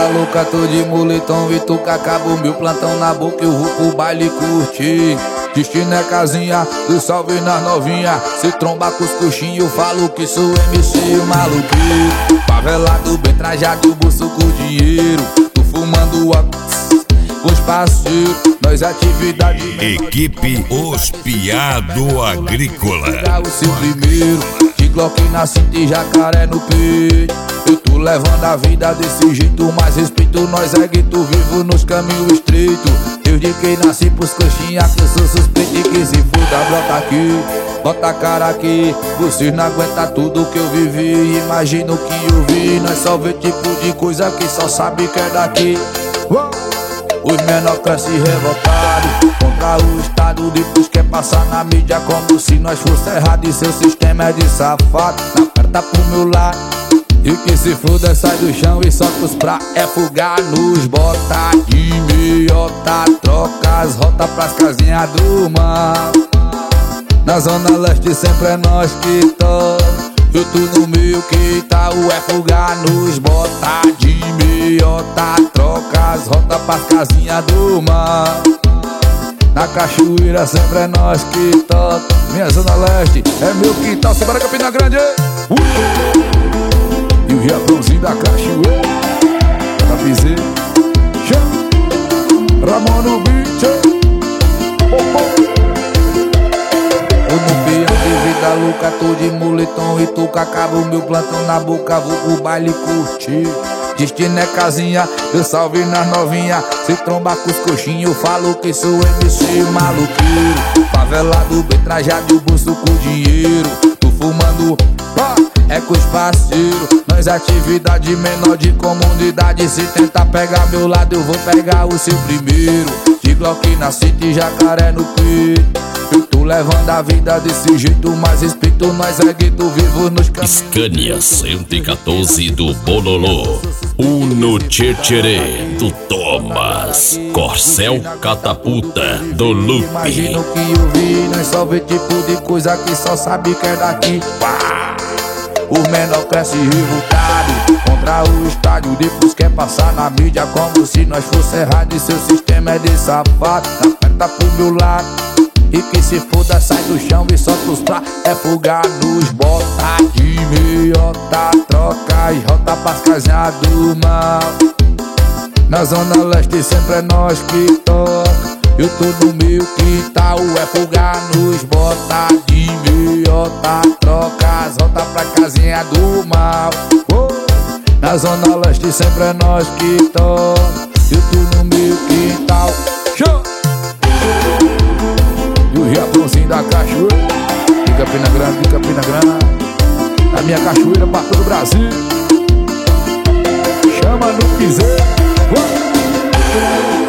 vida louca, tô de moletom e tu acabo meu plantão na boca, eu vou pro baile curtir. Destino é casinha, do salve nas novinha. Se tromba com os coxinhos, eu falo que sou MC o maluqueiro. Favelado, bem trajado, bolso com dinheiro. Tô fumando com os parceiros, nós atividade. Equipe Os Piado Agrícola. O seu primeiro, de Glock na cinta e jacaré no peito. Eu tô levando a vida desse jeito, mas respeito nós é gueto vivo nos caminhos estreitos. Desde que nasci pros coxinha que eu sou suspeito e que se foda, brota aqui, bota a cara aqui. Vocês não aguentam tudo que eu vivi, imagina o que eu vi. Nós só vê tipo de coisa que só sabe que é daqui. Os menor crescem revoltados contra o Estado, depois quer passar na mídia como se nós fosse errado. E seu sistema é de safado, na perna pro meu lado. E que se foda, sai do chão e solta os pra fugar nos bota de meiota, troca as rotas pras casinhas do mal. Na zona leste sempre é nós que toca. Eu tô no meio que tá o fugar nos bota de meiota, troca as rotas pras casinhas do mal. Na cachoeira sempre é nós que toca. Minha zona leste é meu quintal, Sebara Campina Grande. E o Japãozinho da cachoeira, Tapizê, Ramon no beat. Eu não vi a vida louca, tô de moletom e tô com acabo meu plantão na boca, vou pro baile curtir. Destino é casinha, eu salve nas novinha. Se tromba com os coxinhos, eu falo que sou MC maluqueiro. Favelado, bem trajado, bolso com dinheiro. Tô fumando, é com os parceiros. Nós atividade menor de comunidade. Se tentar pegar meu lado, eu vou pegar o seu primeiro. De Glock na cinta e jacaré no peito. Eu tô levando a vida desse jeito, mas respeito nós é gueto vivo nos caminhos. Scania 114 do Bololô, Uno Tchetcherê do Thomas, Corcel Catapulta do Lupe. Imagina o que eu vi, nós só vê tipo de coisa que só sabe que é daqui. Os menor crescem revoltados contra o estádio, depois quer passar na mídia como se nós fosse errado. E seu sistema é de safado, na perna pro meu lado. E que se foda, sai do chão e solta os pra fugar nos bota de meiota, troca as rotas pras casinhas do mal. Na zona leste sempre é nós que toca. Eu tô no meio que tá o fugar nos bota de meiota, troca as rotas pra casinha do mal. Na zona leste sempre é nós que toca. Eu tô no meio que tá o e o Japãozinho da cachoeira, de Campina Grande, de Campina Grande. A minha cachoeira pra todo o Brasil. Chama no piseiro.